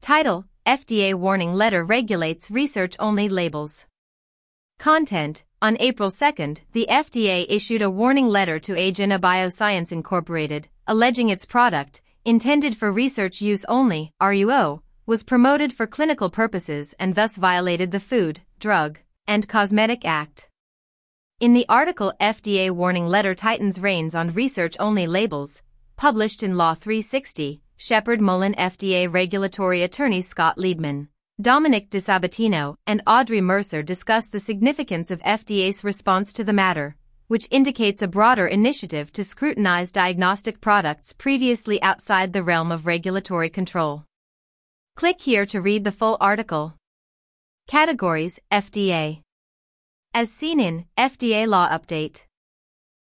Title: FDA Warning Letter Regulates Research-Only Labels. Content: On April 2, the FDA issued a warning letter to Agena Bioscience Incorporated, alleging its product, intended for research use only, RUO, was promoted for clinical purposes and thus violated the Food, Drug, and Cosmetic Act. In the article FDA Warning Letter Tightens Reins on Research-Only Labels, published in Law 360, Shepard Mullen FDA regulatory attorneys Scott Liebman, Dominic DiSabatino, and Audrey Mercer discuss the significance of FDA's response to the matter, which indicates a broader initiative to scrutinize diagnostic products previously outside the realm of regulatory control. Click here to read the full article. Categories: FDA. As seen in FDA Law Update.